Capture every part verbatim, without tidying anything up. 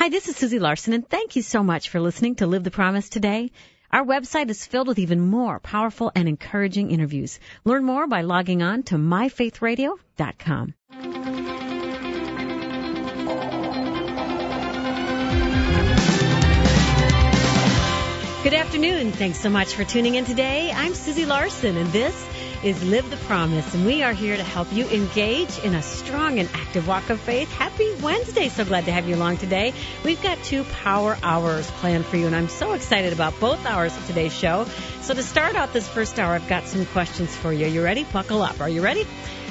Hi, this is Susie Larson, and thank you so much for listening to Live the Promise today. Our website is filled with even more powerful and encouraging interviews. Learn more by logging on to my faith radio dot com. Good afternoon. Thanks so much for tuning in today. I'm Susie Larson, and this is Live the Promise, and we are here to help you engage in a strong and active walk of faith. Happy Wednesday. So glad to have you along today. We've got two power hours planned for you, and I'm so excited about both hours of today's show. So to start out this first hour, I've got some questions for you. Are you ready? Buckle up. Are you ready?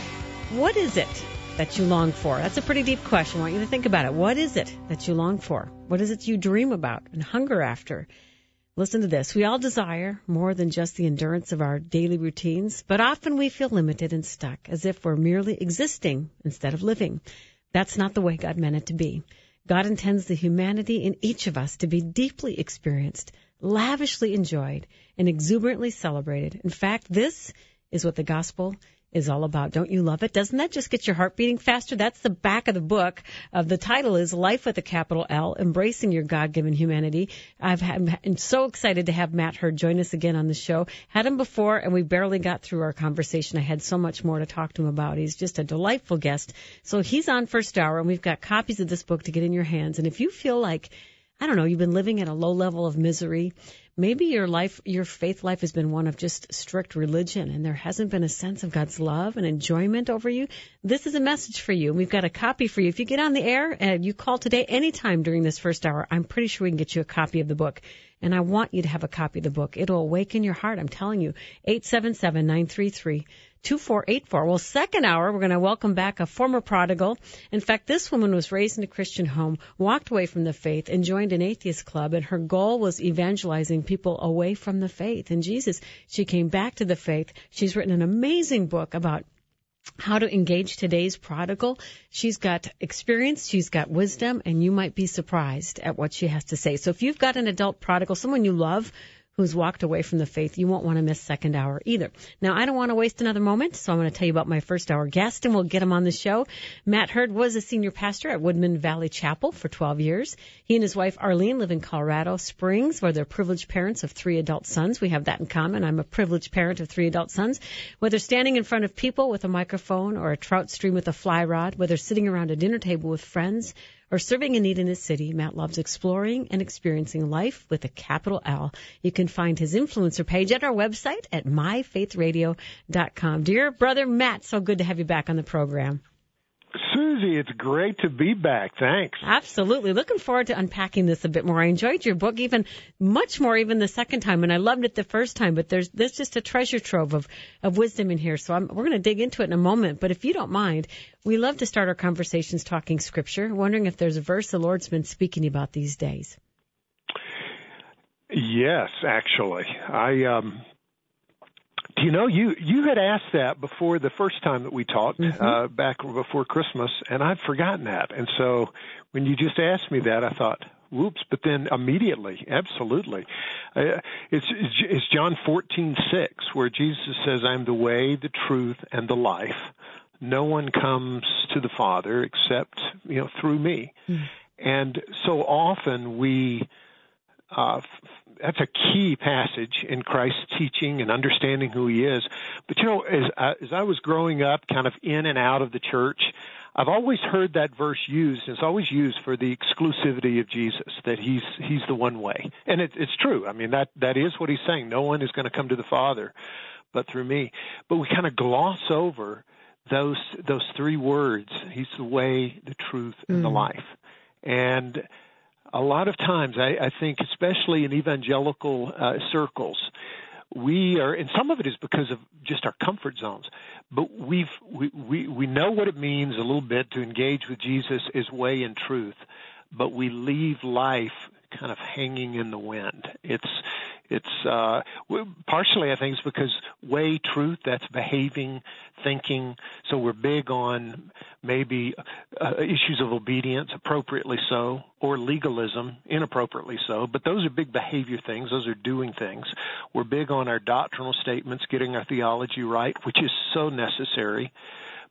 What is it that you long for? That's a pretty deep question. I want you to think about it. What is it that you long for? What is it you dream about and hunger after? Listen to this. We all desire more than just the endurance of our daily routines, but often we feel limited and stuck, as if we're merely existing instead of living. That's not the way God meant it to be. God intends the humanity in each of us to be deeply experienced, lavishly enjoyed, and exuberantly celebrated. In fact, this is what the gospel is all about. Don't you love it? Doesn't that just get your heart beating faster? That's the back of the book. Uh, the title is Life with a Capital L, Embracing Your God-Given Humanity. I've had, I'm so excited to have Matt Hurd join us again on the show. Had him before, and we barely got through our conversation. I had so much more to talk to him about. He's just a delightful guest. So he's on first hour, and we've got copies of this book to get in your hands. And if you feel like, I don't know, you've been living at a low level of misery, maybe your life, your faith life has been one of just strict religion, and there hasn't been a sense of God's love and enjoyment over you. This is a message for you. We've got a copy for you. If you get on the air and you call today anytime during this first hour, I'm pretty sure we can get you a copy of the book. And I want you to have a copy of the book. It'll awaken your heart. I'm telling you. eight seven seven, nine three three, two four eight four. Well, second hour, we're going to welcome back a former prodigal. In fact, this woman was raised in a Christian home, walked away from the faith, and joined an atheist club, and her goal was evangelizing people away from the faith. And Jesus, she came back to the faith. She's written an amazing book about how to engage today's prodigal. She's got experience, she's got wisdom, and you might be surprised at what she has to say. So if you've got an adult prodigal, someone you love, who's walked away from the faith, you won't want to miss second hour either. Now, I don't want to waste another moment, so I'm going to tell you about my first hour guest, and we'll get him on the show. Matt Hurd was a senior pastor at Woodman Valley Chapel for twelve years. He and his wife, Arlene, live in Colorado Springs, where they're privileged parents of three adult sons. We have that in common. I'm a privileged parent of three adult sons. Whether standing in front of people with a microphone or a trout stream with a fly rod, whether sitting around a dinner table with friends, or serving a need in his city, Matt loves exploring and experiencing life with a capital L. You can find his influencer page at our website at my faith radio dot com. Dear brother Matt, so good to have you back on the program. Susie, it's great to be back. Thanks. Absolutely. Looking forward to unpacking this a bit more. I enjoyed your book even much more even the second time, and I loved it the first time, but there's there's just a treasure trove of, of wisdom in here. So I'm, we're going to dig into it in a moment. But if you don't mind, we love to start our conversations talking Scripture, wondering if there's a verse the Lord's been speaking about these days. Yes, actually. I um You know, you, you had asked that before the first time that we talked, mm-hmm. uh, back before Christmas, and I'd forgotten that. And so when you just asked me that, I thought, whoops, but then immediately, absolutely. Uh, it's, it's John fourteen six, where Jesus says, I'm the way, the truth, and the life. No one comes to the Father except, you know, through me. Mm-hmm. And so often we uh that's a key passage in Christ's teaching and understanding who he is. But, you know, as I, as I was growing up kind of in and out of the church, I've always heard that verse used, and it's always used for the exclusivity of Jesus, that he's he's the one way. And it, it's true. I mean, that, that is what he's saying. No one is going to come to the Father but through me. But we kind of gloss over those those three words. He's the way, the truth, and mm. the life. And a lot of times, I, I think, especially in evangelical uh, circles, we are, and some of it is because of just our comfort zones, but we've, we, we, we know what it means a little bit to engage with Jesus as way and truth, but we leave life kind of hanging in the wind. It's, it's, uh, partially I think it's because way, truth, that's behaving, thinking. So we're big on maybe uh, issues of obedience, appropriately so, or legalism, inappropriately so. But those are big behavior things. Those are doing things. We're big on our doctrinal statements, getting our theology right, which is so necessary.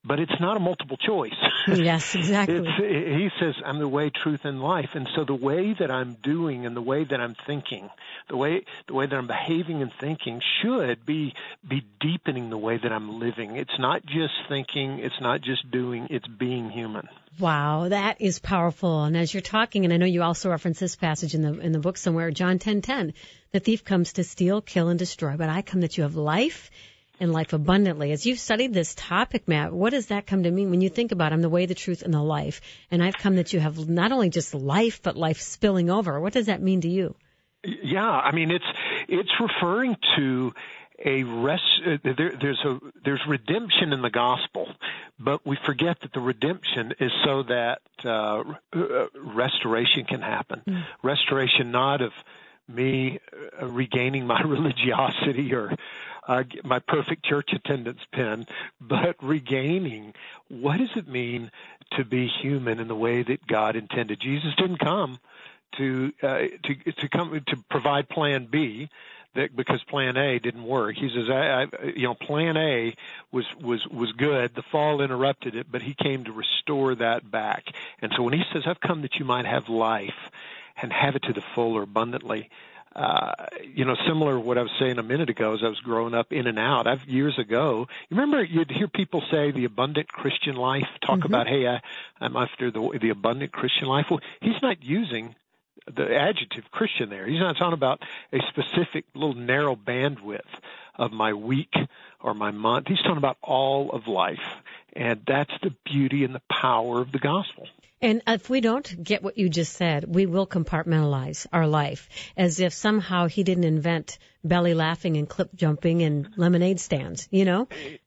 but it's not a multiple choice. Yes, exactly. It's, he says, I'm the way, truth, and life. And so the way that I'm doing and the way that I'm thinking, the way the way that I'm behaving and thinking should be be deepening the way that I'm living. It's not just thinking, it's not just doing, it's being human. Wow, that is powerful. And as you're talking, and I know you also reference this passage in the in the book somewhere, John ten ten, the thief comes to steal, kill, and destroy, but I come that you have life and life abundantly. As you've studied this topic, Matt, what does that come to mean when you think about I'm the way, the truth, and the life, and I've come that you have not only just life, but life spilling over? What does that mean to you? Yeah, I mean, it's it's referring to a rest. Uh, there, there's a there's redemption in the gospel, but we forget that the redemption is so that uh, restoration can happen. Mm. Restoration not of me uh, regaining my religiosity or uh, my perfect church attendance pin, but regaining what does it mean to be human in the way that God intended. Jesus didn't come to uh, to to come to provide Plan B, that because Plan A didn't work. He says, I, I, you know, Plan A was was was good. The fall interrupted it, but he came to restore that back. And so when he says, I've come that you might have life and have it to the full or abundantly. Uh, you know, similar to what I was saying a minute ago as I was growing up in and out. I've years ago, you remember you'd hear people say the abundant Christian life, talk mm-hmm. about, hey, I, I'm after the, the abundant Christian life. Well, he's not using the adjective Christian there. He's not talking about a specific little narrow bandwidth of my week or my month. He's talking about all of life. And that's the beauty and the power of the gospel. And if we don't get what you just said, we will compartmentalize our life as if somehow he didn't invent belly laughing and clip jumping and lemonade stands, you know?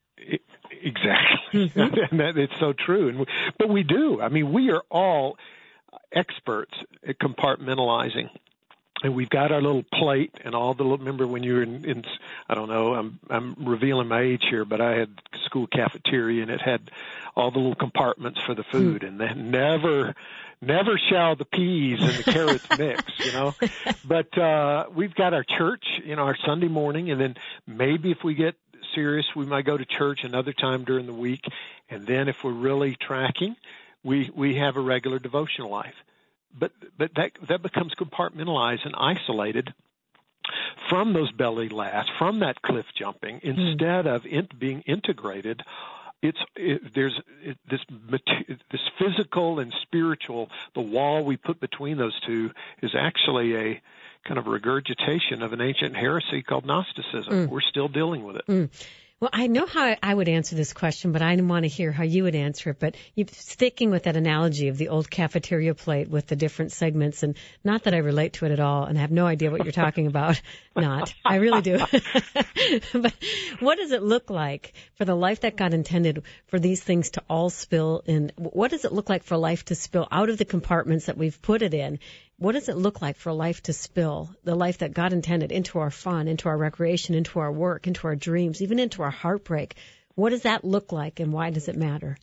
Exactly. Mm-hmm. And that, it's so true. And we, but we do. I mean, we are all experts at compartmentalizing. And we've got our little plate and all the little, remember when you were in, in, I don't know, I'm, I'm revealing my age here, but I had school cafeteria and it had all the little compartments for the food mm. and then never, never shall the peas and the carrots mix, you know, but, uh, we've got our church, you know, our Sunday morning, and then maybe if we get serious, we might go to church another time during the week. And then if we're really tracking, we, we have a regular devotional life. But but that that becomes compartmentalized and isolated from those belly laughs, from that cliff jumping, instead mm. of in, being integrated. It's it, there's it, this this physical and spiritual. The wall we put between those two is actually a kind of regurgitation of an ancient heresy called Gnosticism. Mm. We're still dealing with it. Mm. Well, I know how I would answer this question, but I didn't want to hear how you would answer it. But you sticking with that analogy of the old cafeteria plate with the different segments, and not that I relate to it at all, and I have no idea what you're talking about. Not. I really do. But what does it look like for the life that God intended for these things to all spill in? What does it look like for life to spill out of the compartments that we've put it in? What does it look like for life to spill, the life that God intended, into our fun, into our recreation, into our work, into our dreams, even into our heartbreak? What does that look like, and why does it matter?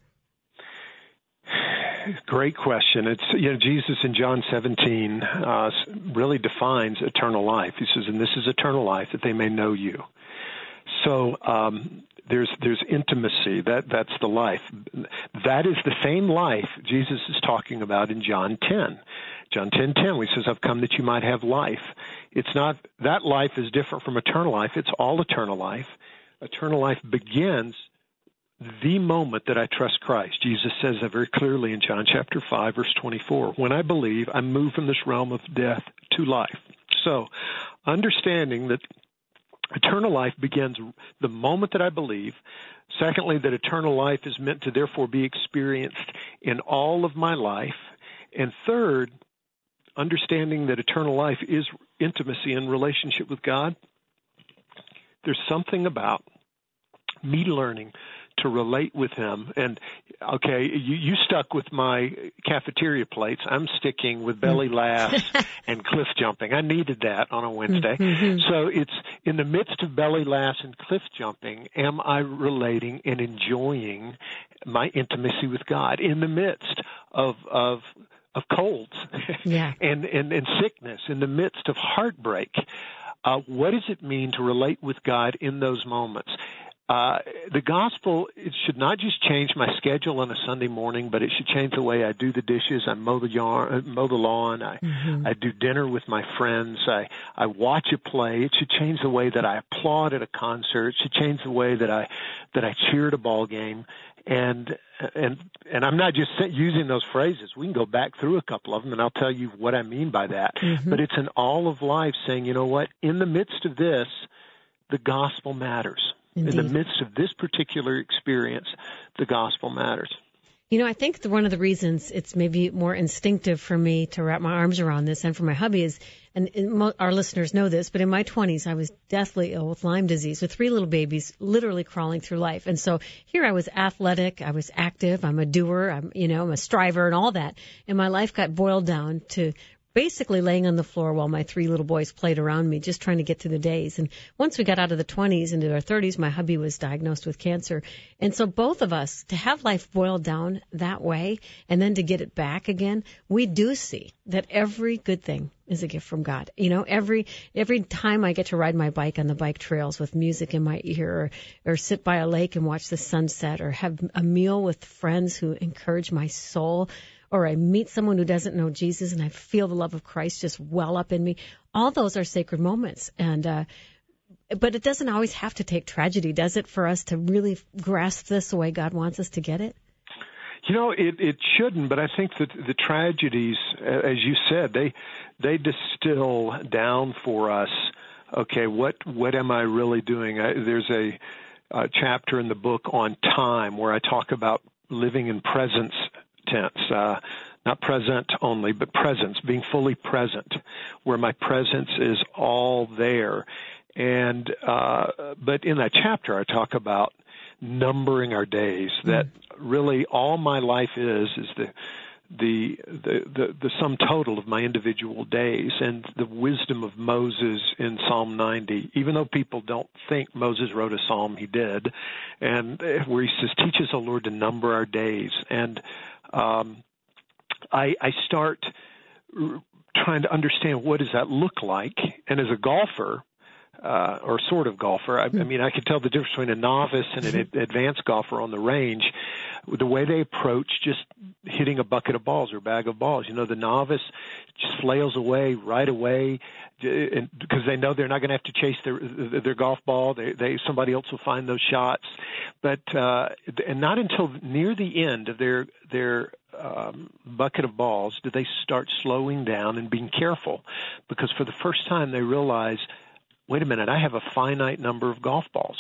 Great question. It's, you know, Jesus in John seventeen uh, really defines eternal life. He says, and this is eternal life, that they may know you. So um, there's there's intimacy. That that's the life. That is the same life Jesus is talking about in John ten. John ten ten, he says, I've come that you might have life. It's not, that life is different from eternal life. It's all eternal life. Eternal life begins the moment that I trust Christ. Jesus says that very clearly in John chapter five, verse twenty-four. When I believe, I move from this realm of death to life. So, understanding that eternal life begins the moment that I believe. Secondly, that eternal life is meant to therefore be experienced in all of my life. And third, understanding that eternal life is intimacy and relationship with God. There's something about me learning to relate with Him. And, okay, you, you stuck with my cafeteria plates. I'm sticking with belly laughs and cliff jumping. I needed that on a Wednesday. Mm-hmm. So it's in the midst of belly laughs and cliff jumping, am I relating and enjoying my intimacy with God in the midst of of of colds yeah. and, and, and sickness, in the midst of heartbreak? Uh, what does it mean to relate with God in those moments? Uh, the gospel, it should not just change my schedule on a Sunday morning, but it should change the way I do the dishes, I mow the, yard, mow the lawn, I, mm-hmm. I do dinner with my friends, I, I watch a play. It should change the way that I applaud at a concert. It should change the way that I that I cheer at a ball game. And and and I'm not just using those phrases. We can go back through a couple of them, and I'll tell you what I mean by that. Mm-hmm. But it's an all of life saying, you know what, in the midst of this, the gospel matters. Indeed. In the midst of this particular experience, the gospel matters. You know, I think the, one of the reasons it's maybe more instinctive for me to wrap my arms around this and for my hubby is, and, and mo- our listeners know this, but in my twenties, I was deathly ill with Lyme disease with three little babies literally crawling through life. And so here I was athletic, I was active, I'm a doer, I'm, you know, I'm a striver and all that. And my life got boiled down to basically laying on the floor while my three little boys played around me, just trying to get through the days. And once we got out of the twenties into our thirties, my hubby was diagnosed with cancer. And so both of us, to have life boiled down that way and then to get it back again, we do see that every good thing is a gift from God. You know, every every time I get to ride my bike on the bike trails with music in my ear, or, or sit by a lake and watch the sunset, or have a meal with friends who encourage my soul, or I meet someone who doesn't know Jesus and I feel the love of Christ just well up in me. All those are sacred moments. And, uh, but it doesn't always have to take tragedy, does it, for us to really grasp this the way God wants us to get it? You know, it, it shouldn't, but I think that the tragedies, as you said, they, they distill down for us, okay, what, what am I really doing? I, there's a, a chapter in the book on time where I talk about living in presence tense, uh, not present only, but presence, being fully present, where my presence is all there. And, uh, but in that chapter, I talk about numbering our days, that really all my life is, is the, the, the, the, the sum total of my individual days, and the wisdom of Moses in Psalm ninety. Even though people don't think Moses wrote a psalm, he did, and where he says, teach us, O Lord, to number our days. And Um, I, I start trying to understand what does that look like. And as a golfer, uh, or sort of golfer, I, I mean, I could tell the difference between a novice and an advanced golfer on the range, the way they approach just hitting a bucket of balls or a bag of balls. You know, the novice just flails away right away because they know they're not going to have to chase their their golf ball. They, they somebody else will find those shots, but uh, and not until near the end of their their um, bucket of balls do they start slowing down and being careful, because for the first time they realize, wait a minute, I have a finite number of golf balls,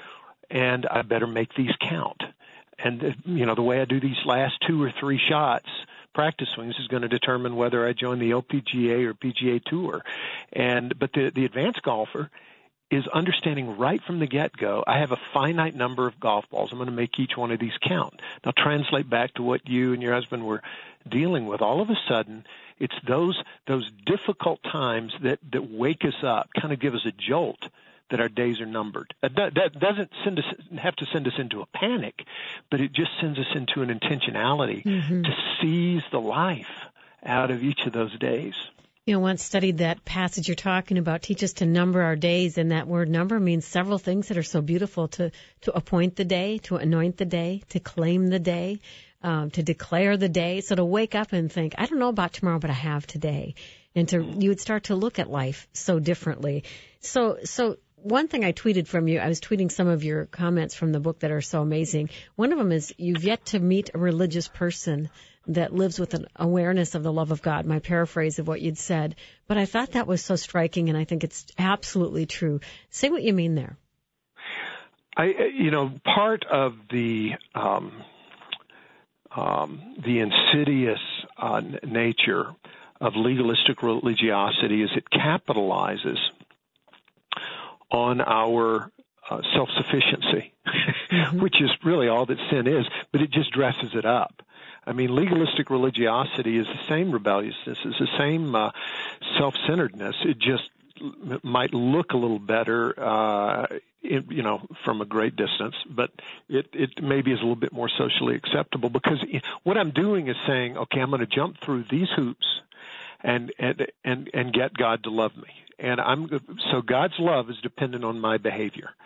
and I better make these count. And, you know, the way I do these last two or three shots, practice swings, is going to determine whether I join the L P G A or P G A Tour. And but the, the advanced golfer is understanding right from the get-go, I have a finite number of golf balls. I'm going to make each one of these count. Now, translate back to what you and your husband were dealing with. All of a sudden, it's those those difficult times that, that wake us up, kind of give us a jolt, that our days are numbered. That, that doesn't send us, have to send us into a panic, but it just sends us into an intentionality mm-hmm. to seize the life out of each of those days. You know, once studied that passage you're talking about, teach us to number our days, and that word number means several things that are so beautiful: to, to appoint the day, to anoint the day, to claim the day, um, to declare the day. So to wake up and think, I don't know about tomorrow, but I have today. And to, you would start to look at life so differently. So, so, one thing I tweeted from you, I was tweeting some of your comments from the book that are so amazing. One of them is, you've yet to meet a religious person that lives with an awareness of the love of God, my paraphrase of what you'd said. But I thought that was so striking, and I think it's absolutely true. Say what you mean there. I, you know, part of the um, um, the insidious uh, nature of legalistic religiosity is it capitalizes on our uh, self-sufficiency, mm-hmm. which is really all that sin is, but it just dresses it up. I mean, legalistic religiosity is the same rebelliousness, is the same uh, self-centeredness. It just might look a little better, uh, it, you know, from a great distance, but it, it maybe is a little bit more socially acceptable, because what I'm doing is saying, okay, I'm going to jump through these hoops and, and, and, and get God to love me. And I'm, so God's love is dependent on my behavior.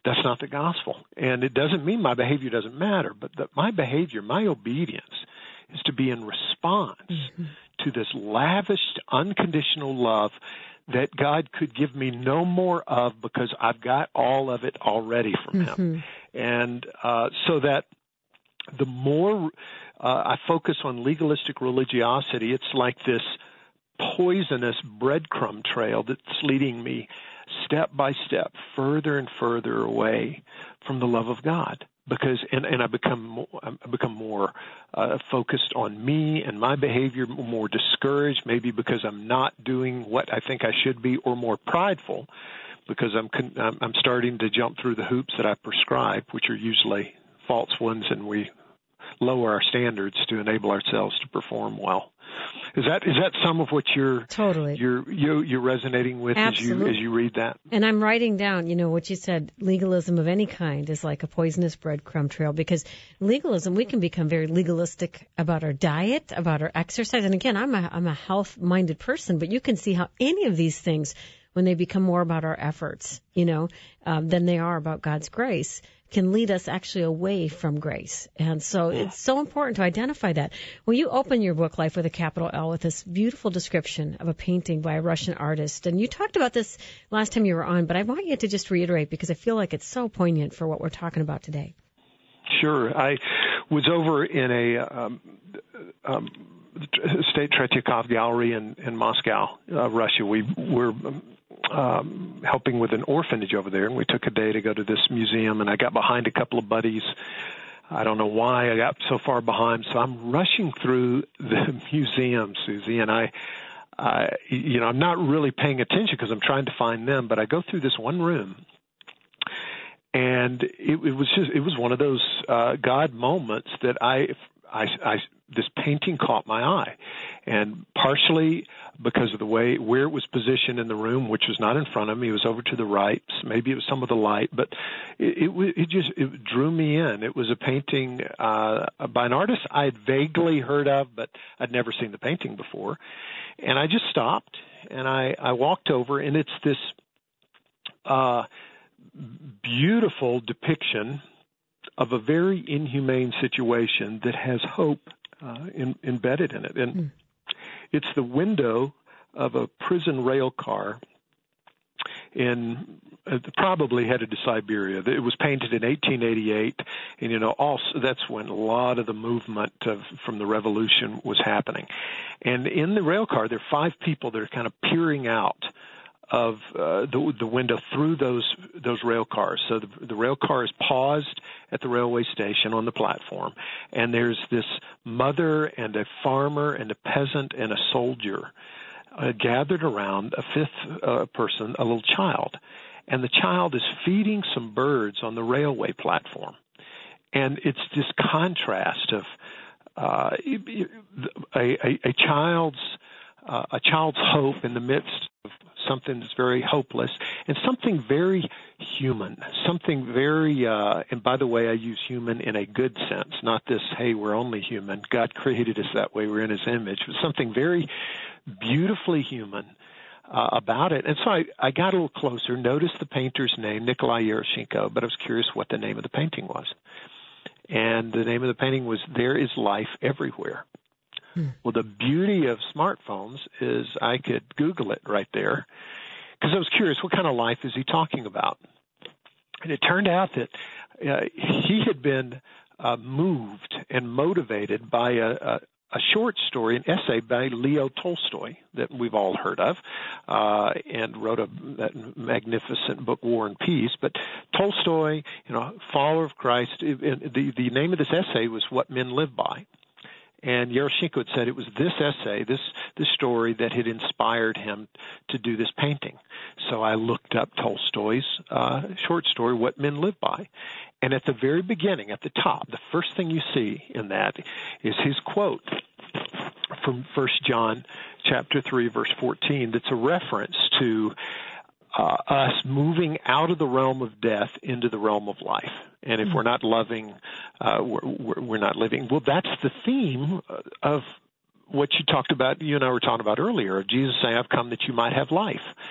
That's not the gospel. And it doesn't mean my behavior doesn't matter, but that my behavior, my obedience, is to be in response mm-hmm. to this lavish, unconditional love that God could give me no more of because I've got all of it already from mm-hmm. Him. And uh, so that the more uh, I focus on legalistic religiosity, it's like this poisonous breadcrumb trail that's leading me step by step further and further away from the love of God. Because and, and I become more, I become more uh, focused on me and my behavior, more discouraged, maybe because I'm not doing what I think I should be, or more prideful because I'm I'm starting to jump through the hoops that I prescribe, which are usually false ones, and we lower our standards to enable ourselves to perform well. Is that is that some of what you're totally you're you're, you're resonating with Absolutely. as you as you read that? And I'm writing down, you know, what you said. Legalism of any kind is like a poisonous breadcrumb trail, because legalism, we can become very legalistic about our diet, about our exercise. And again, I'm a I'm a health-minded person, but you can see how any of these things, when they become more about our efforts, you know, um, than they are about God's grace, can lead us actually away from grace. And so it's so important to identify that. Well, you open your book, Life with a Capital L, with this beautiful description of a painting by a Russian artist. And you talked about this last time you were on, but I want you to just reiterate, because I feel like it's so poignant for what we're talking about today. Sure. I was over in a um, um, State Tretyakov Gallery in, in Moscow, uh, Russia. We were um, helping with an orphanage over there, and we took a day to go to this museum, and I got behind a couple of buddies. I don't know why I got so far behind, so I'm rushing through the museum, Susie, and I, I you know, I'm not really paying attention because I'm trying to find them, but I go through this one room, and it, it was just, it was one of those uh, God moments that I, I, I, this painting caught my eye, and partially because of the way where it was positioned in the room, which was not in front of me, it was over to the right. Maybe it was some of the light, but it, it, it just it drew me in. It was a painting uh, by an artist I had vaguely heard of, but I'd never seen the painting before, and I just stopped and I, I walked over, and it's this uh, beautiful depiction of a very inhumane situation that has hope uh, in, embedded in it. And mm. it's the window of a prison rail car in uh, probably headed to Siberia. It was painted in eighteen eighty-eight, and, you know, also that's when a lot of the movement of, from the revolution was happening. And in the rail car, there are five people that are kind of peering out of uh, the, the window through those those rail cars. So the, the rail car is paused at the railway station on the platform, and there's this mother and a farmer and a peasant and a soldier uh, gathered around a fifth uh, person, a little child, and the child is feeding some birds on the railway platform. And it's this contrast of uh, a, a, a child's uh, a child's hope in the midst of something that's very hopeless, and something very human, something very, uh, and by the way, I use human in a good sense, not this, hey, we're only human. God created us that way. We're in His image. But something very beautifully human uh, about it. And so I, I got a little closer, noticed the painter's name, Nikolai Yeroshenko, but I was curious what the name of the painting was. And the name of the painting was There Is Life Everywhere. Well, the beauty of smartphones is I could Google it right there, because I was curious, what kind of life is he talking about? And it turned out that uh, he had been uh, moved and motivated by a, a, a short story, an essay by Leo Tolstoy that we've all heard of, uh, and wrote a that magnificent book, War and Peace. But Tolstoy, you know, follower of Christ, it, the, the name of this essay was What Men Live By. And Yeroshenko had said it was this essay, this this story, that had inspired him to do this painting. So I looked up Tolstoy's uh, short story, What Men Live By. And at the very beginning, at the top, the first thing you see in that is his quote from First John chapter three, verse fourteen, that's a reference to uh, us moving out of the realm of death into the realm of life. And if we're not loving, uh, we're, we're not living. Well, that's the theme of what you talked about, you and I were talking about earlier, of Jesus saying, I've come that you might have life.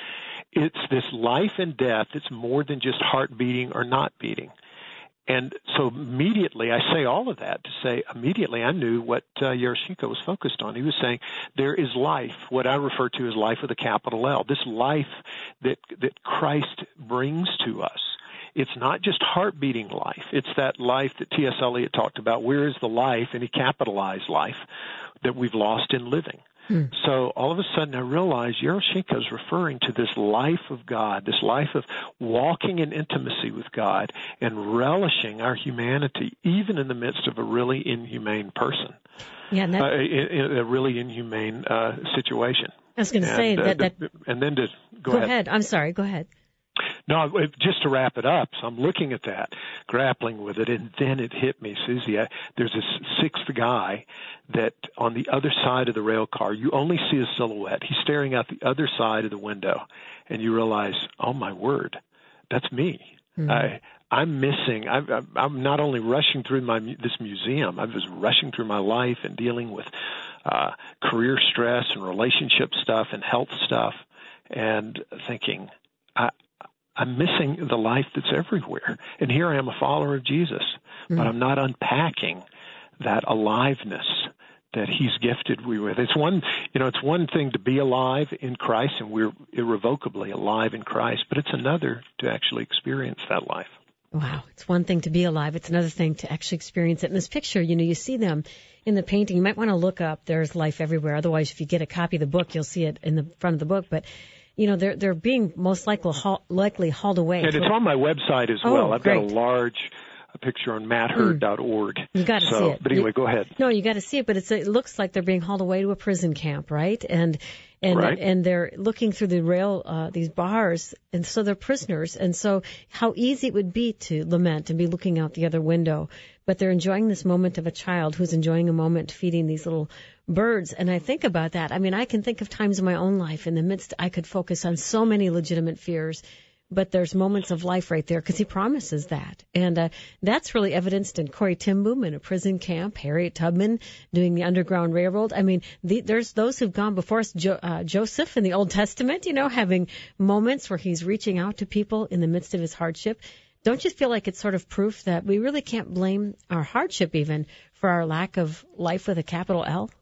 it's this life and death. It's more than just heart beating or not beating. And so immediately, I say all of that to say immediately I knew what uh, Yaroshenko was focused on. He was saying there is life, what I refer to as life with a capital L, this life that that Christ brings to us. It's not just heart-beating life. It's that life that T S. Eliot talked about. Where is the life, and he capitalized life, that we've lost in living. Hmm. So all of a sudden I realized Yaroshenko is referring to this life of God, this life of walking in intimacy with God and relishing our humanity, even in the midst of a really inhumane person, yeah, and uh, in, in a really inhumane uh, situation. I was going to and, say that, uh, that. And then to go, go ahead. ahead. I'm sorry. Go ahead. No, just to wrap it up, so I'm looking at that, grappling with it, and then it hit me, Susie. I, there's this sixth guy that on the other side of the rail car, you only see a silhouette. He's staring out the other side of the window, and you realize, oh, my word, that's me. Mm-hmm. I, I'm missing. I'm, I'm not only rushing through my this museum, I was rushing through my life and dealing with uh, career stress and relationship stuff and health stuff, and thinking, I, I'm missing the life that's everywhere. And here I am, a follower of Jesus, mm-hmm. but I'm not unpacking that aliveness that he's gifted me with. It's one, you know, it's one thing to be alive in Christ, and we're irrevocably alive in Christ, but it's another to actually experience that life. Wow. It's one thing to be alive. It's another thing to actually experience it. In this picture, you know, you see them in the painting. You might want to look up There's Life Everywhere. Otherwise, if you get a copy of the book, you'll see it in the front of the book. But you know, they're they're being most likely haul, likely hauled away. And it's on my website as oh, well. I've great. got a large a picture on matt hurd dot org. Mm. You got to so, see it. But anyway, you, go ahead. No, you got to see it. But it's it looks like they're being hauled away to a prison camp, right? And and right. and they're looking through the rail uh, these bars, and so they're prisoners. And so how easy it would be to lament and be looking out the other window. But they're enjoying this moment of a child who's enjoying a moment feeding these little birds. And I think about that. I mean, I can think of times in my own life in the midst I could focus on so many legitimate fears, but there's moments of life right there because he promises that. And uh, that's really evidenced in Corrie ten Boom in a prison camp, Harriet Tubman doing the Underground Railroad. I mean, the, there's those who've gone before us, jo- uh, Joseph in the Old Testament, you know, having moments where he's reaching out to people in the midst of his hardship. Don't you feel like it's sort of proof that we really can't blame our hardship even for our lack of life with a capital L?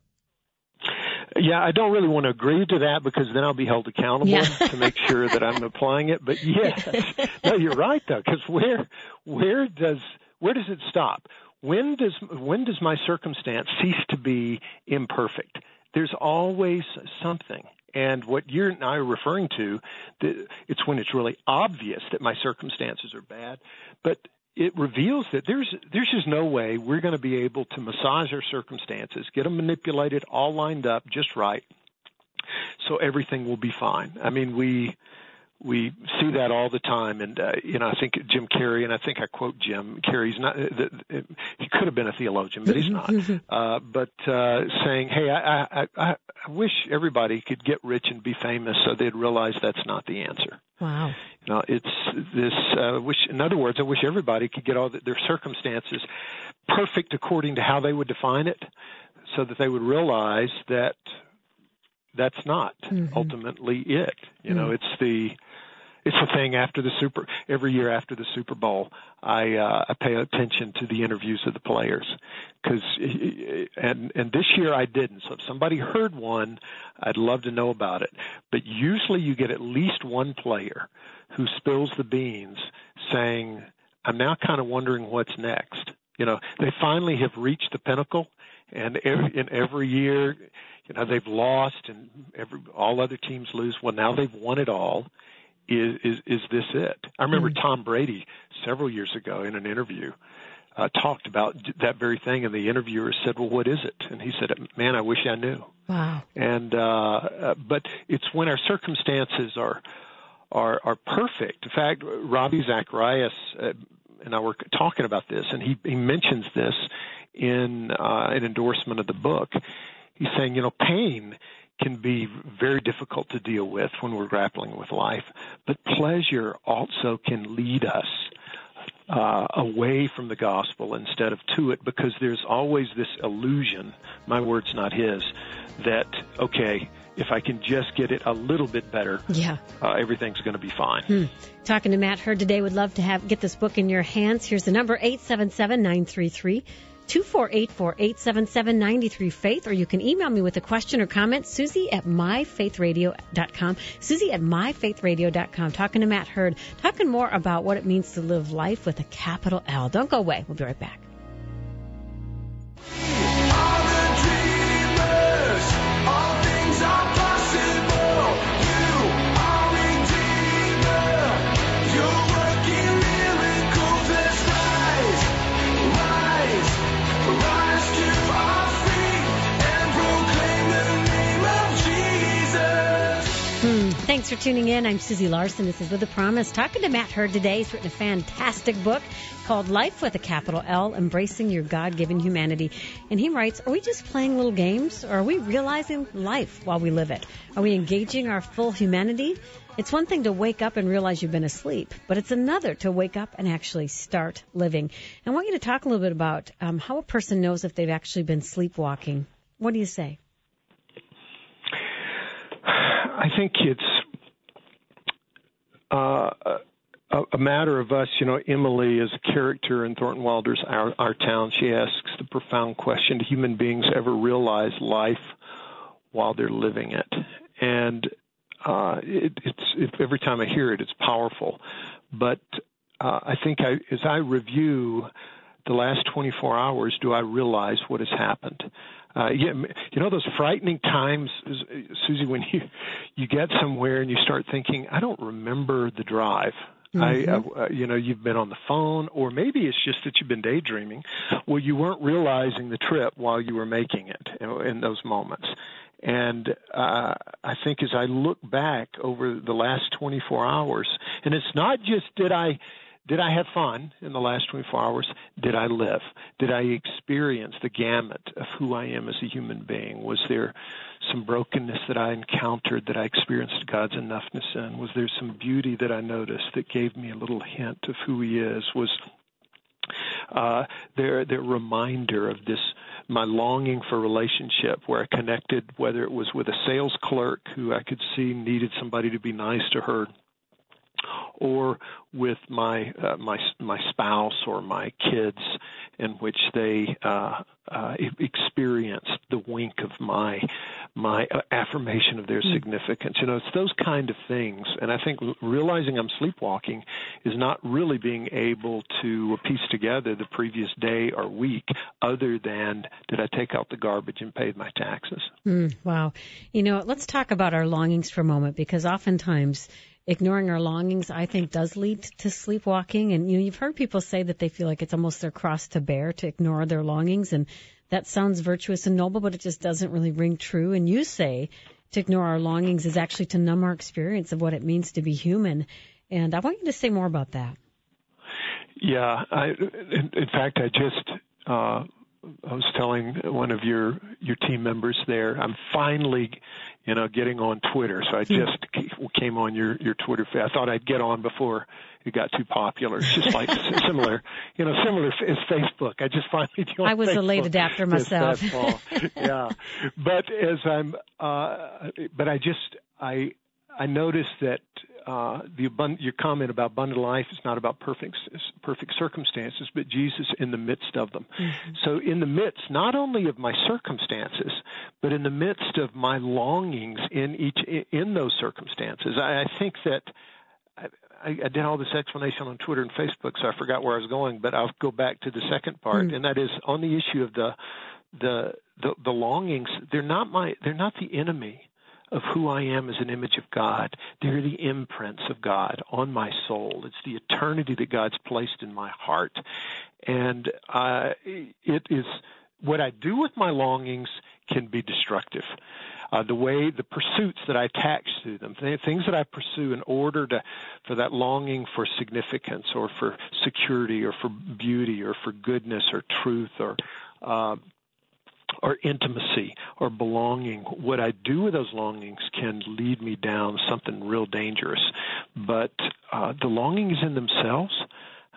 Yeah, I don't really want to agree to that because then I'll be held accountable yeah. to make sure that I'm applying it. But yes, no, you're right though, because where where does where does it stop? When does when does my circumstance cease to be imperfect? There's always something. And what you and I are referring to, it's when it's really obvious that my circumstances are bad, but it reveals that there's there's just no way we're going to be able to massage our circumstances, get them manipulated, all lined up just right, so everything will be fine. I mean, we we see that all the time, and uh, you know, I think Jim Carrey, and I think I quote Jim Carrey's not. Uh, uh, he could have been a theologian, but he's not. Uh, but uh, saying, "Hey, I, I I I wish everybody could get rich and be famous, so they'd realize that's not the answer." Wow. You know, it's this. Uh, wish, in other words, I wish everybody could get all the, their circumstances perfect according to how they would define it, so that they would realize that that's not mm-hmm. ultimately it. You mm-hmm. know, it's the it's the thing after the Super. Every year after the Super Bowl, I uh, I pay attention to the interviews of the players, because and and this year I didn't. So if somebody heard one, I'd love to know about it. But usually you get at least one player who spills the beans, saying, "I'm now kind of wondering what's next." You know, they finally have reached the pinnacle, and every, in every year, you know, they've lost, and every all other teams lose. Well, now they've won it all. Is, is is this it? I remember mm-hmm. Tom Brady several years ago in an interview uh, talked about that very thing, and the interviewer said, "Well, what is it?" And he said, "Man, I wish I knew." Wow. And uh, uh, but it's when our circumstances are are are perfect. In fact, Ravi Zacharias uh, and I were talking about this, and he he mentions this in uh, an endorsement of the book. He's saying, you know, pain can be very difficult to deal with when we're grappling with life, but pleasure also can lead us uh, away from the gospel instead of to it, because there's always this illusion, my word's not his, that, okay, if I can just get it a little bit better, yeah, uh, everything's going to be fine. Hmm. Talking to Matt Hurd today. Would love to have get this book in your hands. Here's the number, eight seven seven, nine three three, two four eight four, eight seven seven, nine three faith, or you can email me with a question or comment, Susie at my faith radio dot com, Susie at my faith radio dot com. Talking to Matt Hurd, talking more about what it means to live life with a capital L. Don't go away. We'll be right back. Thanks for tuning in. I'm Susie Larson. This is With a Promise. Talking to Matt Hurd today. He's written a fantastic book called Life with a Capital L, Embracing Your God-Given Humanity. And he writes, are we just playing little games, or are we realizing life while we live it? Are we engaging our full humanity? It's one thing to wake up and realize you've been asleep, but it's another to wake up and actually start living. I want you to talk a little bit about um, how a person knows if they've actually been sleepwalking. What do you say? I think it's uh, a, a matter of us. You know, Emily is a character in Thornton Wilder's Our, Our Town. She asks the profound question, do human beings ever realize life while they're living it? And uh, it, it's it, every time I hear it, it's powerful. But uh, I think I, as I review the last twenty-four hours, do I realize what has happened? Uh, you, you know those frightening times, Susie, when you you get somewhere and you start thinking, I don't remember the drive. Mm-hmm. I, uh, you know, you've been on the phone, or maybe it's just that you've been daydreaming. Well, you weren't realizing the trip while you were making it, you know, in those moments. And uh, I think as I look back over the last twenty-four hours, and it's not just did I. Did I have fun in the last twenty-four hours? Did I live? Did I experience the gamut of who I am as a human being? Was there some brokenness that I encountered that I experienced God's enoughness in? Was there some beauty that I noticed that gave me a little hint of who He is? Was uh, there the reminder of this, my longing for relationship, where I connected, whether it was with a sales clerk who I could see needed somebody to be nice to her, or with my uh, my my spouse or my kids, in which they uh, uh, experienced the wink of my my affirmation of their mm. significance. You know, it's those kind of things. And I think realizing I'm sleepwalking is not really being able to piece together the previous day or week, other than did I take out the garbage and paid my taxes? Mm, wow. You know, let's talk about our longings for a moment, because oftentimes ignoring our longings, I think, does lead to sleepwalking. And you know, you've heard people say that they feel like it's almost their cross to bear to ignore their longings. And that sounds virtuous and noble, but it just doesn't really ring true. And you say to ignore our longings is actually to numb our experience of what it means to be human. And I want you to say more about that. Yeah. I, in, in fact, I just uh, I was telling one of your your team members there, I'm finally, you know, getting on Twitter. So I just came on your, your Twitter feed. I thought I'd get on before it got too popular. It's just like similar, you know, similar as Facebook. I just finally joined I was Facebook a late adapter myself. Yeah. But as I'm, uh, but I just, I, I noticed that uh, the abund- your comment about abundant life is not about perfect perfect circumstances, but Jesus in the midst of them. Mm-hmm. So in the midst, not only of my circumstances, but in the midst of my longings in each in those circumstances, I, I think that I, I did all this explanation on Twitter and Facebook, so I forgot where I was going. But I'll go back to the second part, mm-hmm. and that is on the issue of the the the, the longings. They're not my they're not the enemy of who I am as an image of God. They're the imprints of God on my soul. It's the eternity that God's placed in my heart. And uh, it is what I do with my longings can be destructive. Uh, the way, the pursuits that I attach to them, things that I pursue in order to, for that longing for significance or for security or for beauty or for goodness or truth or uh, or intimacy or belonging, what I do with those longings can lead me down something real dangerous. But uh, the longings in themselves,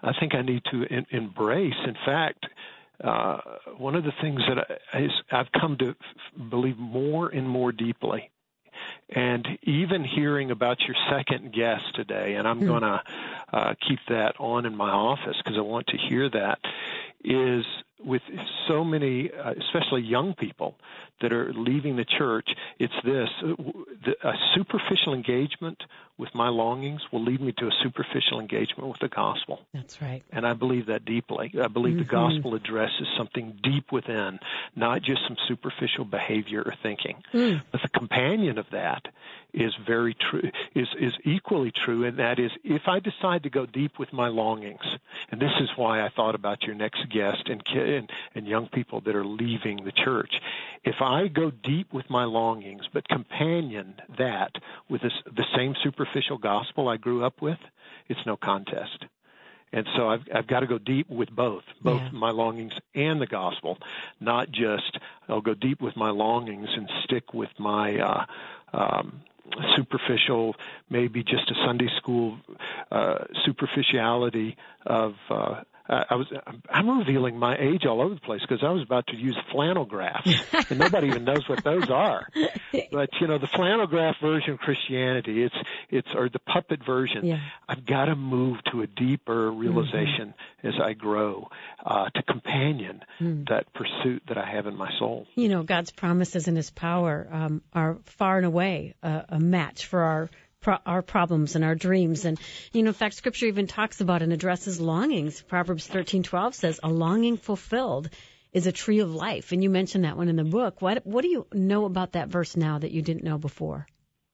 I think I need to in, embrace. In fact, uh, one of the things that I, is, I've come to f- believe more and more deeply, and even hearing about your second guest today, and I'm mm. going to uh, keep that on in my office because I want to hear that, is with so many, uh, especially young people that are leaving the church, it's this, a superficial engagement with my longings will lead me to a superficial engagement with the gospel. That's right. And I believe that deeply. I believe mm-hmm. the gospel addresses something deep within, not just some superficial behavior or thinking. Mm. But the companion of that is very true, is, is equally true, and that is if I decide to go deep with my longings, and this is why I thought about your next guest and, and, and young people that are leaving the church. If I go deep with my longings, but companion that with this, the same superficial gospel I grew up with, it's no contest. And so I've, I've got to go deep with both, both yeah. my longings and the gospel, not just I'll go deep with my longings and stick with my uh, um, superficial, maybe just a Sunday school uh, superficiality of uh, I was, I'm revealing my age all over the place because I was about to use flannel graphs, and nobody even knows what those are. But, you know, the flannel graph version of Christianity, it's, it's, or the puppet version, yeah. I've got to move to a deeper realization mm-hmm. as I grow uh, to companion mm. that pursuit that I have in my soul. You know, God's promises and His power um, are far and away uh, a match for our Pro- our problems and our dreams. And, you know, in fact, Scripture even talks about and addresses longings. Proverbs thirteen twelve says, a longing fulfilled is a tree of life. And you mentioned that one in the book. What, what do you know about that verse now that you didn't know before?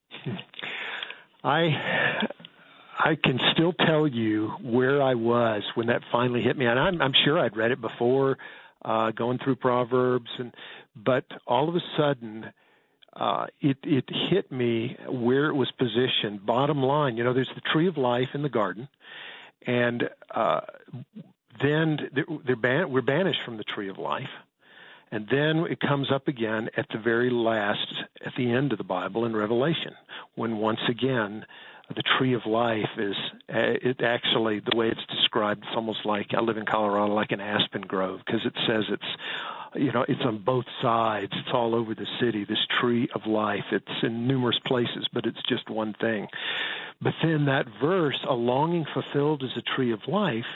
I I can still tell you where I was when that finally hit me. And I'm, I'm sure I'd read it before, uh, going through Proverbs. and But all of a sudden, Uh, it, it hit me where it was positioned. Bottom line, you know, there's the tree of life in the garden, and uh, then they're, they're ban- we're banished from the tree of life. And then it comes up again at the very last, at the end of the Bible in Revelation, when once again the tree of life is, uh, it actually, the way it's described, it's almost like, I live in Colorado, like an aspen grove, because it says it's, you know, it's on both sides. It's all over the city, this tree of life. It's in numerous places, but it's just one thing. But then that verse, a longing fulfilled is a tree of life,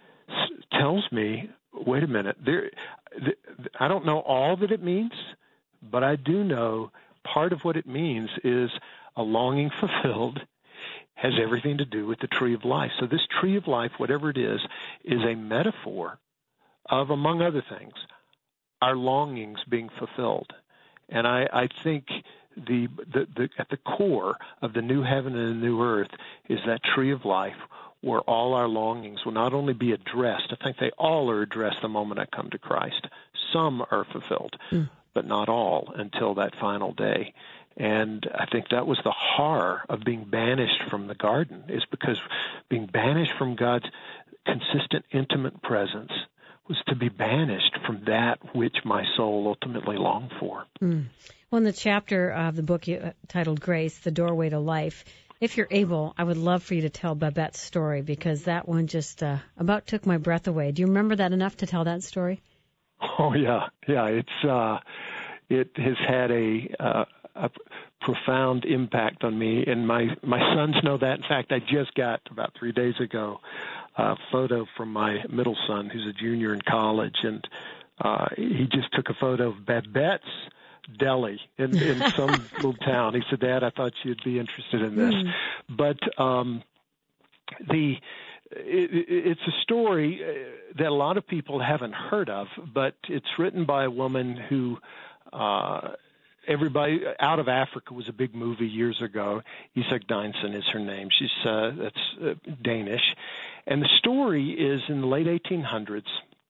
tells me, wait a minute, there, th- I don't know all that it means, but I do know part of what it means is a longing fulfilled has everything to do with the tree of life. So this tree of life, whatever it is, is a metaphor of, among other things, our longings being fulfilled. And I, I think the, the, the at the core of the new heaven and the new earth is that tree of life where all our longings will not only be addressed, I think they all are addressed the moment I come to Christ. Some are fulfilled, mm. but not all until that final day. And I think that was the horror of being banished from the garden, is because being banished from God's consistent, intimate presence was to be banished from that which my soul ultimately longed for. Mm. Well, in the chapter of the book uh, titled Grace, The Doorway to Life, if you're able, I would love for you to tell Babette's story, because that one just uh, about took my breath away. Do you remember that enough to tell that story? Oh, yeah. Yeah, it's uh, it has had a, uh, a profound impact on me, and my, my sons know that. In fact, I just got, about three days ago, a photo from my middle son, who's a junior in college, and uh, he just took a photo of Babette's Deli in, in some little town. He said, Dad, I thought you'd be interested in this. Mm. But um, the it, it's a story that a lot of people haven't heard of, but it's written by a woman who uh, everybody out of Africa was a big movie years ago. Isak Dinesen is her name. She's uh, that's uh, Danish. And the story is in the late eighteen hundreds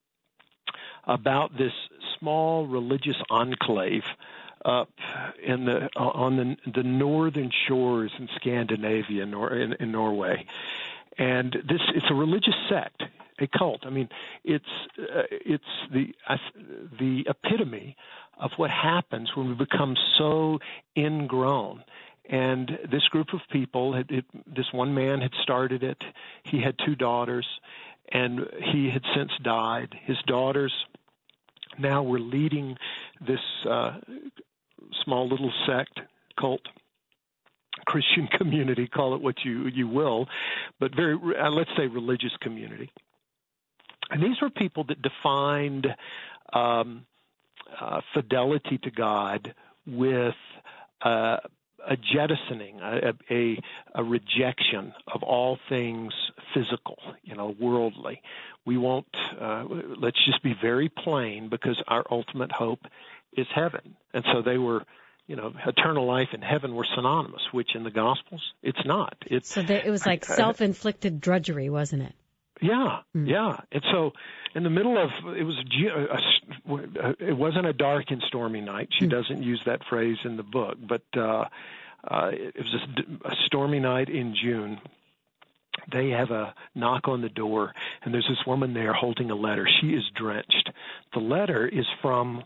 about this small religious enclave up in the on the, the northern shores in Scandinavia, nor, in, in Norway, and this it's a religious sect, a cult. I mean, it's uh, it's the uh, the epitome of what happens when we become so ingrown. And this group of people, it, it, this one man had started it. He had two daughters. and he had since died. His daughters now were leading this uh, small little sect, cult, Christian community, call it what you you will, but very uh, let's say religious community. And these were people that defined um, uh, fidelity to God with uh, a jettisoning, a, a, a rejection of all things physical, you know, worldly. We won't, uh, let's just be very plain, because our ultimate hope is heaven. And so they were, you know, eternal life and heaven were synonymous, which in the Gospels, it's not. It's, so there, it was like I, self-inflicted drudgery, wasn't it? Yeah, mm. yeah. And so in the middle of, it was, a, a, it wasn't a dark and stormy night. She mm. doesn't use that phrase in the book, but uh, uh, it was a, a stormy night in June. They have a knock on the door, and there's this woman there holding a letter. She is drenched. The letter is from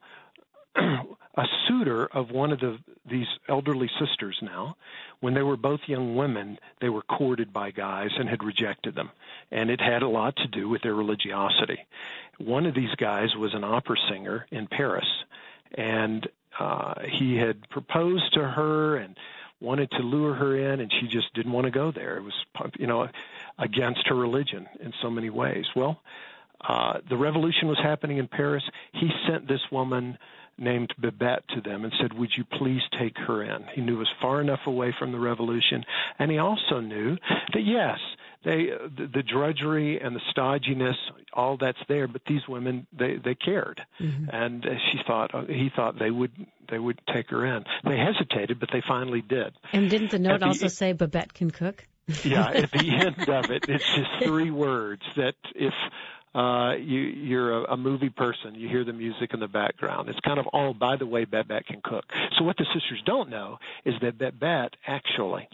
a suitor of one of the these elderly sisters now. When they were both young women, they were courted by guys and had rejected them. And it had a lot to do with their religiosity. One of these guys was an opera singer in Paris, and uh, he had proposed to her and wanted to lure her in, and she just didn't want to go there. It was, you know, against her religion in so many ways. Well, uh, the revolution was happening in Paris. He sent this woman named Babette to them and said, would you please take her in? He knew it was far enough away from the revolution, and he also knew that, yes, they the, the drudgery and the stodginess, all that's there, but these women, they, they cared. Mm-hmm. And uh, she thought, uh, he thought they would they would take her in. They hesitated, but they finally did. And didn't the note the, also say Babette can cook? Yeah, at the end of it, it's just three words that if Uh, you, you're a, a movie person, you hear the music in the background. It's kind of, oh, by the way, Babette can cook. So what the sisters don't know is that Babette actually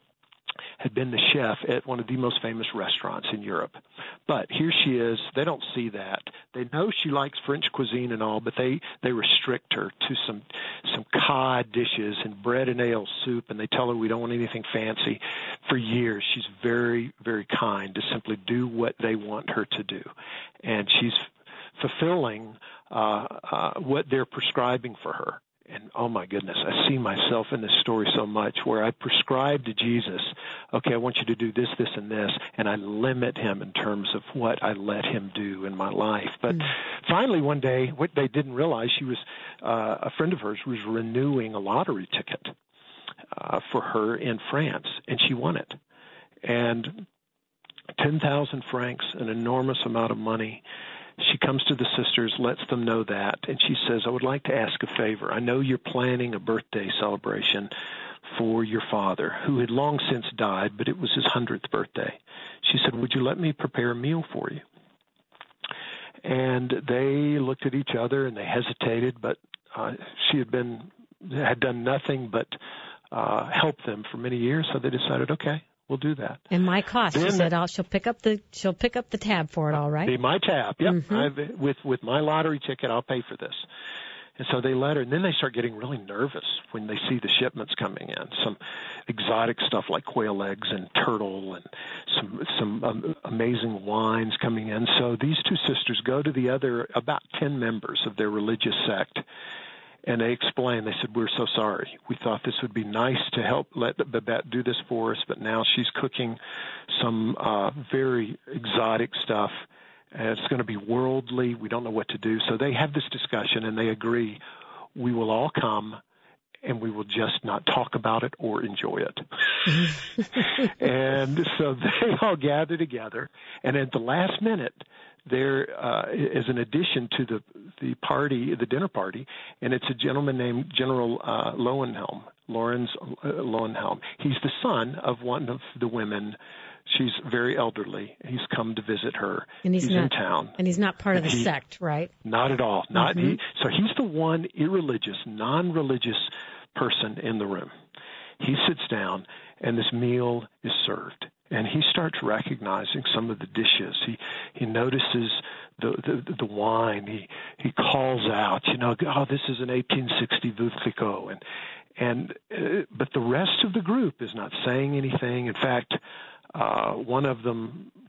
had been the chef at one of the most famous restaurants in Europe. But here she is. They don't see that. They know she likes French cuisine and all, but they, they restrict her to some some cod dishes and bread and ale soup, and they tell her we don't want anything fancy. For years, she's very, very kind to simply do what they want her to do. And she's fulfilling uh, uh, what they're prescribing for her. And, oh, my goodness, I see myself in this story so much where I prescribe to Jesus, okay, I want you to do this, this, and this, and I limit him in terms of what I let him do in my life. But mm. finally one day, what they didn't realize, she was uh, a friend of hers was renewing a lottery ticket uh, for her in France, and she won it. And ten thousand francs, an enormous amount of money. She comes to the sisters, lets them know that, and she says, I would like to ask a favor. I know you're planning a birthday celebration for your father, who had long since died, but it was his hundredth birthday. She said, would you let me prepare a meal for you? And they looked at each other, and they hesitated, but uh, she had been had done nothing but uh, help them for many years, so they decided, okay, we'll do that. And my cost, then, she said, I'll, she'll pick up the she'll pick up the tab for it, all right? Be my tab, yep. Mm-hmm. I've, with with my lottery ticket, I'll pay for this. And so they let her, and then they start getting really nervous when they see the shipments coming in. Some exotic stuff like quail eggs and turtle, and some some um, amazing wines coming in. So these two sisters go to the other about ten members of their religious sect. And they explained, they said, we're so sorry. We thought this would be nice to help let Babette do this for us, but now she's cooking some uh, very exotic stuff. And it's going to be worldly. We don't know what to do. So they have this discussion, and they agree, we will all come, and we will just not talk about it or enjoy it. And so they all gather together, and at the last minute, there uh, is an addition to the the party, the dinner party, and it's a gentleman named General uh, Lowenhelm, Lawrence uh, Lowenhelm. He's the son of one of the women. She's very elderly. He's come to visit her. And he's, he's not, in town. And he's not part of the he, sect, right? Not at all. Not mm-hmm. he. So he's the one irreligious, non-religious person in the room. He sits down, and this meal is served. And he starts recognizing some of the dishes. He he notices the the, the wine. He he calls out, you know, oh, this is an eighteen sixty Veuve Clicquot, and and uh, but the rest of the group is not saying anything. In fact, uh, one of them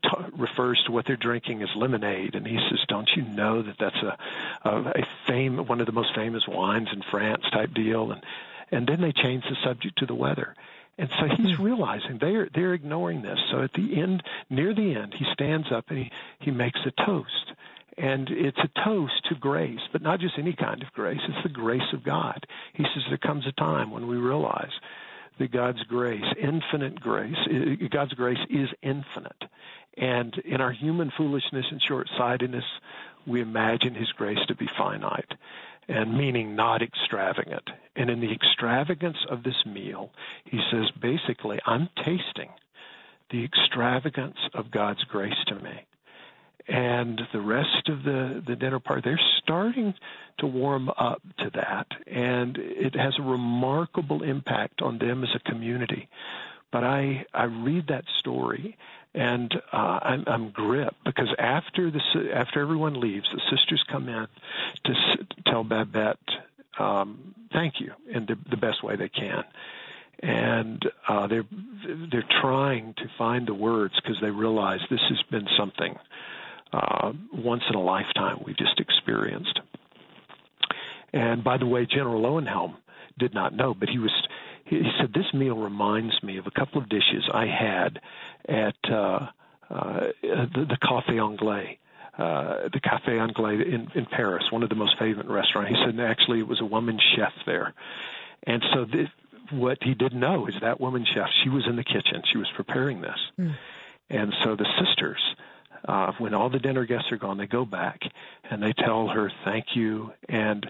t- refers to what they're drinking as lemonade, and he says, "Don't you know that that's a a, a fame one of the most famous wines in France type deal?" And and then they change the subject to the weather. And so he's realizing they're they're ignoring this. So at the end, near the end, he stands up and he, he makes a toast. And it's a toast to grace, but not just any kind of grace. It's the grace of God. He says there comes a time when we realize that God's grace, infinite grace, God's grace is infinite. And in our human foolishness and short-sightedness, we imagine his grace to be finite, and meaning not extravagant. And in the extravagance of this meal, he says, basically, I'm tasting the extravagance of God's grace to me. And the rest of the, the dinner party, they're starting to warm up to that. And it has a remarkable impact on them as a community. But I, I read that story, and uh, I'm, I'm gripped, because after the after everyone leaves, the sisters come in to s- tell Babette, um, thank you, in the, the best way they can. And uh, they're they're trying to find the words, because they realize this has been something uh, once in a lifetime we just experienced. And by the way, General Lowenhelm did not know, but he was. He said, this meal reminds me of a couple of dishes I had at uh, uh, the, the Café Anglais, uh, the Café Anglais in, in Paris, one of the most famous restaurants. He said, actually, it was a woman chef there. And so this, what he didn't know is that woman chef, she was in the kitchen. She was preparing this. Mm. And so the sisters, uh, when all the dinner guests are gone, they go back and they tell her, thank you, and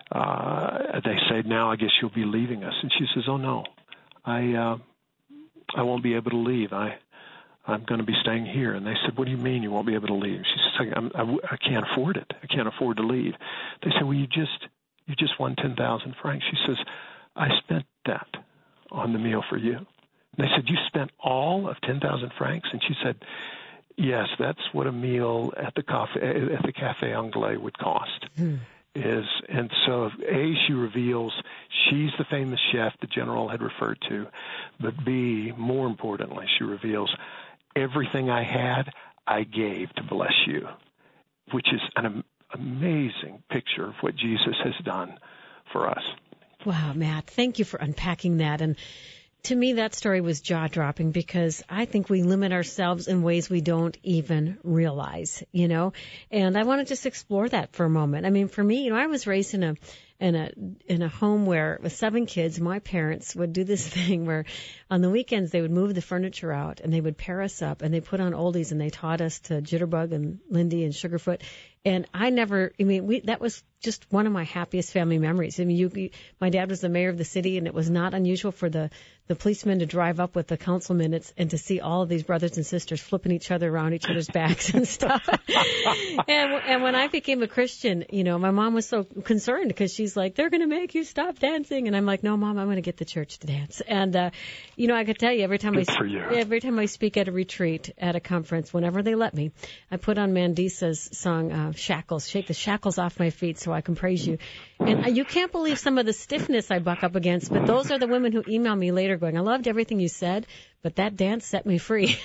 Uh, they say, now I guess you'll be leaving us. And she says, oh, no, I uh, I won't be able to leave. I, I'm going to be staying here. And they said, what do you mean you won't be able to leave? She says, I'm, I, I can't afford it. I can't afford to leave. They said, well, you just you just won ten thousand francs. She says, I spent that on the meal for you. And they said, you spent all of ten thousand francs? And she said, yes, that's what a meal at the cafe, at the Café Anglais would cost. Hmm. Is and so A, she reveals she's the famous chef the general had referred to, but B, more importantly, she reveals everything I had, I gave to bless you, which is an am- amazing picture of what Jesus has done for us. Wow, Matt, thank you for unpacking that. And to me, that story was jaw-dropping, because I think we limit ourselves in ways we don't even realize, you know. And I want to just explore that for a moment. I mean, for me, you know, I was raised in a in a in a home where with seven kids, my parents would do this thing where on the weekends they would move the furniture out and they would pair us up and they put on oldies, and they taught us to Jitterbug and Lindy and Sugarfoot. And I never, I mean, we, that was just one of my happiest family memories. I mean, you, you, my dad was the mayor of the city, and it was not unusual for the, the policemen to drive up with the council minutes and to see all of these brothers and sisters flipping each other around each other's backs and stuff. and, and when I became a Christian, you know, my mom was so concerned, because she's like, they're going to make you stop dancing. And I'm like, no, Mom, I'm going to get the church to dance. And, uh, you know, I could tell you every time Good I, every time I speak at a retreat, at a conference, whenever they let me, I put on Mandisa's song, uh, Shackles, shake the shackles off my feet so I can praise you. And you can't believe some of the stiffness I buck up against, but those are the women who email me later going, I loved everything you said, but that dance set me free.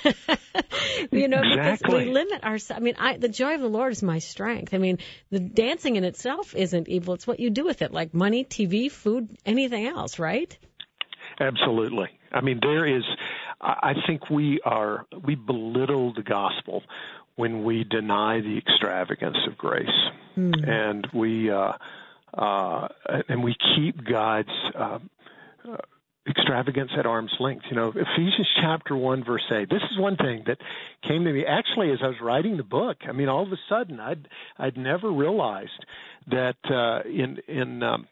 you know, exactly. Because we limit ourselves. I mean, I, the joy of the Lord is my strength. I mean, the dancing in itself isn't evil. It's what you do with it, like money, T V, food, anything else, right? Absolutely. I mean, there is, I think we are, we belittle the gospel when we deny the extravagance of grace. Mm. And we, uh, uh, and we keep God's, uh, uh, extravagance at arm's length. You know, Ephesians chapter one, verse eight. This is one thing that came to me actually as I was writing the book. I mean, all of a sudden, I'd I'd never realized that uh, in in um,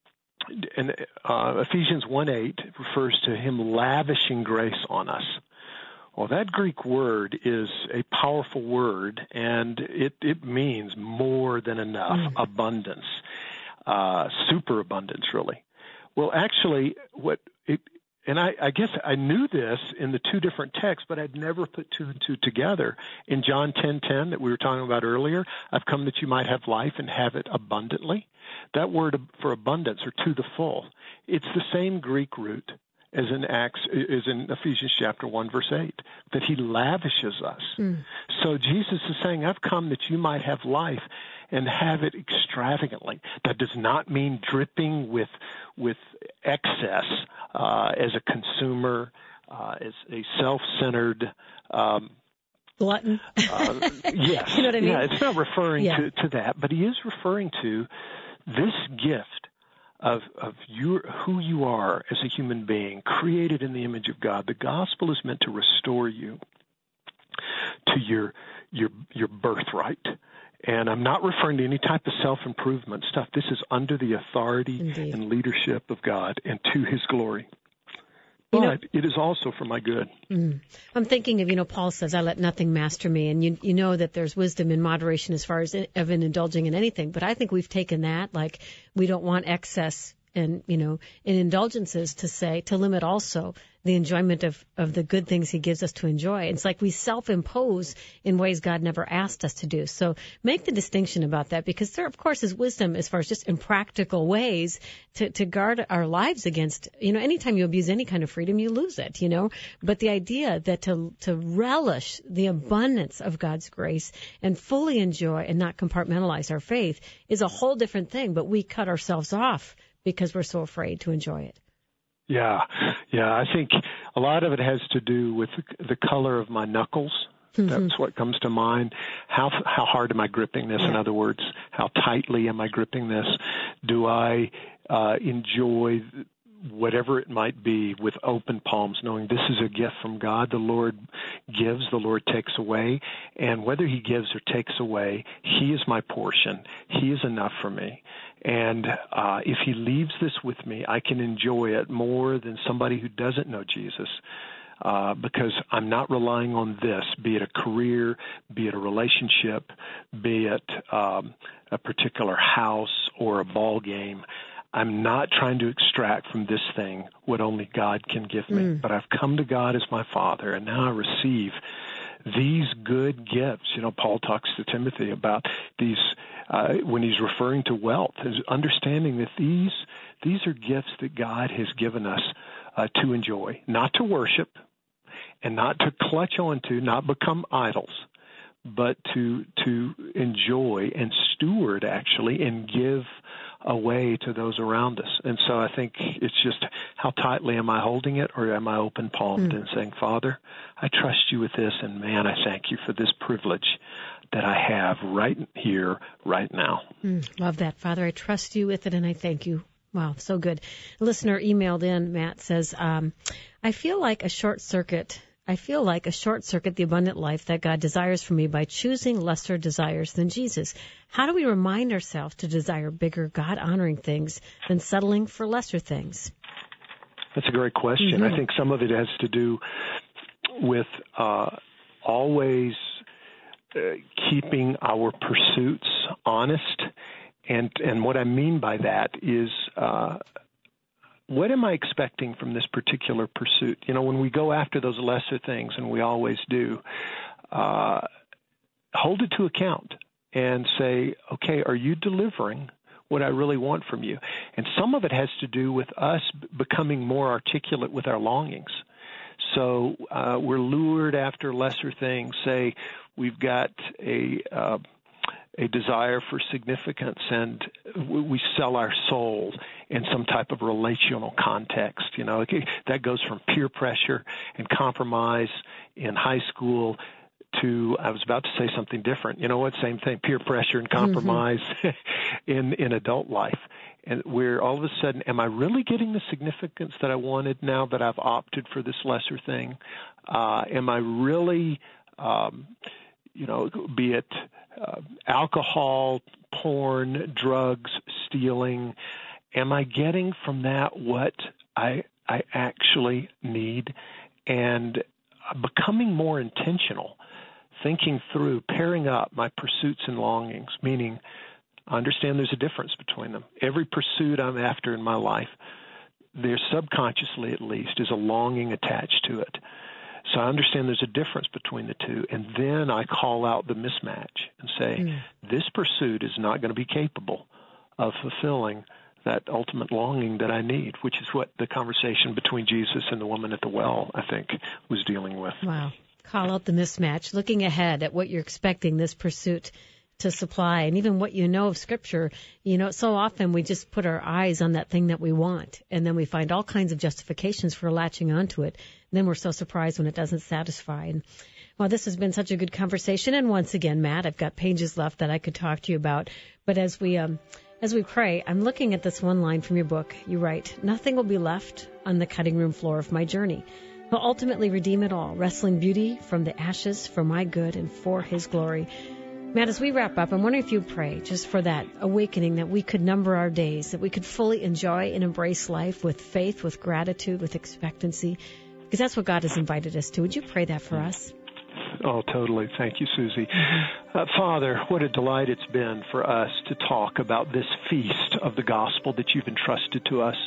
in uh, Ephesians one eight refers to Him lavishing grace on us. Well, that Greek word is a powerful word, and it it means more than enough, mm. abundance, uh, superabundance, really. Well, actually, what it, and I, I guess I knew this in the two different texts, but I'd never put two and two together. In John ten ten that we were talking about earlier, I've come that you might have life and have it abundantly. That word for abundance, or to the full, it's the same Greek root as in Acts, is in Ephesians chapter one, verse eight, that he lavishes us. Mm. So Jesus is saying, I've come that you might have life and have it extravagantly. That does not mean dripping with with excess uh, as a consumer, uh, as a self-centered um glutton. uh, yes. You know what I mean? Yeah, it's not referring yeah. to, to that, but he is referring to this gift of of your who you are as a human being, created in the image of God. The gospel is meant to restore you to your your your birthright. And I'm not referring to any type of self-improvement stuff. This is under the authority Indeed. And leadership of God and to his glory. But you know, it is also for my good. Mm. I'm thinking of, you know, Paul says, I let nothing master me. And you you know that there's wisdom in moderation as far as in, of in indulging in anything. But I think we've taken that, like we don't want excess and, you know, in indulgences to say, to limit also the enjoyment of, of the good things he gives us to enjoy. It's like we self-impose in ways God never asked us to do. So make the distinction about that, because there, of course, is wisdom as far as just in practical ways to, to guard our lives against, you know, anytime you abuse any kind of freedom, you lose it, you know. But the idea that to, to relish the abundance of God's grace and fully enjoy and not compartmentalize our faith is a whole different thing, but we cut ourselves off because we're so afraid to enjoy it. Yeah, yeah. I think a lot of it has to do with the color of my knuckles. Mm-hmm. That's what comes to mind. How how hard am I gripping this? Yeah. In other words, how tightly am I gripping this? Do I uh, enjoy whatever it might be with open palms, knowing this is a gift from God? The Lord gives, the Lord takes away. And whether he gives or takes away, he is my portion. He is enough for me. And uh, if he leaves this with me, I can enjoy it more than somebody who doesn't know Jesus, uh, because I'm not relying on this, be it a career, be it a relationship, be it um, a particular house or a ball game. I'm not trying to extract from this thing what only God can give me, mm. but I've come to God as my Father, and now I receive these good gifts. You know, Paul talks to Timothy about these uh, when he's referring to wealth, is understanding that these these are gifts that God has given us uh, to enjoy, not to worship, and not to clutch onto, not become idols, but to to enjoy and steward, actually, and give away to those around us. And so I think it's just how tightly am I holding it, or am I open-palmed mm. and saying, Father, I trust you with this, and man, I thank you for this privilege that I have right here, right now. Mm, love that. Father, I trust you with it, and I thank you. Wow, so good. A listener emailed in, Matt says, um, I feel like a short circuit I feel like a short circuit the abundant life that God desires for me by choosing lesser desires than Jesus. How do we remind ourselves to desire bigger, God-honoring things than settling for lesser things? That's a great question. Mm-hmm. I think some of it has to do with uh, always uh, keeping our pursuits honest. And, and what I mean by that is uh, what am I expecting from this particular pursuit? You know, when we go after those lesser things, and we always do, uh, hold it to account and say, okay, are you delivering what I really want from you? And some of it has to do with us becoming more articulate with our longings. So uh, we're lured after lesser things. Say we've got a uh, a desire for significance, and we sell our soul in some type of relational context. You know, that goes from peer pressure and compromise in high school to, I was about to say something different. You know what? Same thing, peer pressure and compromise mm-hmm. in, in adult life. And we're all of a sudden, am I really getting the significance that I wanted now that I've opted for this lesser thing? Uh, am I really, um, you know, be it uh, alcohol, porn, drugs, stealing, am I getting from that what I I actually need? And becoming more intentional, thinking through, pairing up my pursuits and longings, meaning I understand there's a difference between them. Every pursuit I'm after in my life, there subconsciously at least is a longing attached to it. So I understand there's a difference between the two, and then I call out the mismatch and say, mm. this pursuit is not going to be capable of fulfilling that ultimate longing that I need, which is what the conversation between Jesus and the woman at the well, I think, was dealing with. Wow. Call out the mismatch, looking ahead at what you're expecting this pursuit to supply, and even what you know of Scripture. You know, so often we just put our eyes on that thing that we want, and then we find all kinds of justifications for latching onto it. And then we're so surprised when it doesn't satisfy. And well, this has been such a good conversation. And once again, Matt, I've got pages left that I could talk to you about. But as we um, as we pray, I'm looking at this one line from your book. You write, "Nothing will be left on the cutting room floor of my journey. He'll ultimately redeem it all, wrestling beauty from the ashes for my good and for His glory." Matt, as we wrap up, I'm wondering if you'd pray just for that awakening, that we could number our days, that we could fully enjoy and embrace life with faith, with gratitude, with expectancy, because that's what God has invited us to. Would you pray that for us? Oh, totally. Thank you, Susie. Uh, Father, what a delight it's been for us to talk about this feast of the gospel that you've entrusted to us,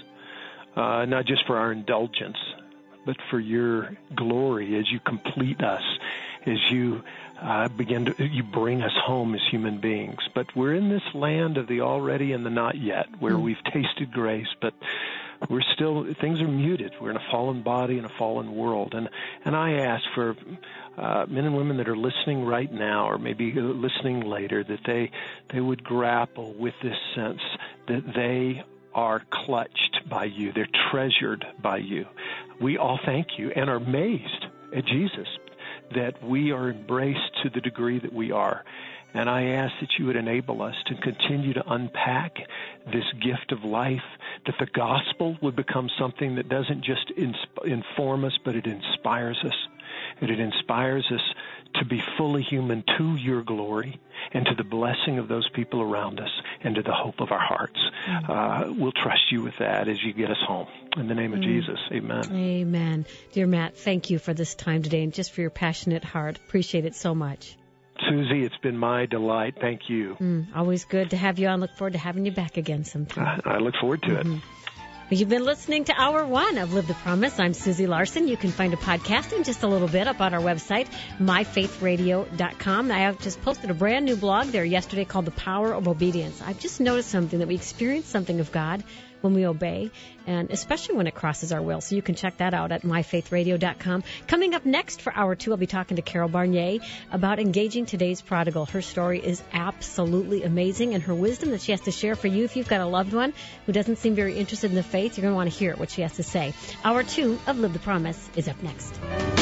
uh, not just for our indulgence, but for your glory as you complete us, as you uh, begin to, you bring us home as human beings. But we're in this land of the already and the not yet, where mm. we've tasted grace, but we're still, things are muted. We're in a fallen body in a fallen world. And, and I ask for uh, men and women that are listening right now, or maybe listening later, that they, they would grapple with this sense that they are clutched by you. They're treasured by you. We all thank you and are amazed at Jesus that we are embraced to the degree that we are. And I ask that you would enable us to continue to unpack this gift of life, that the gospel would become something that doesn't just insp- inform us, but it inspires us. And it inspires us to be fully human to your glory and to the blessing of those people around us and to the hope of our hearts. Mm. Uh, we'll trust you with that as you get us home. In the name of mm. Jesus, amen. Amen. Dear Matt, thank you for this time today and just for your passionate heart. Appreciate it so much. Susie, it's been my delight. Thank you. Mm, always good to have you on. Look forward to having you back again sometime. I, I look forward to mm-hmm. it. Well, you've been listening to Hour One of Live the Promise. I'm Susie Larson. You can find a podcast in just a little bit up on our website, my faith radio dot com. I have just posted a brand new blog there yesterday called The Power of Obedience. I've just noticed something, that we experience something of God when we obey, and especially when it crosses our will. So you can check that out at my faith radio dot com. Coming up next for Hour Two, I'll be talking to Carol Barnier about engaging today's prodigal. Her story is absolutely amazing, and her wisdom that she has to share for you. If you've got a loved one who doesn't seem very interested in the faith, you're going to want to hear what she has to say. Hour Two of Live the Promise is up next.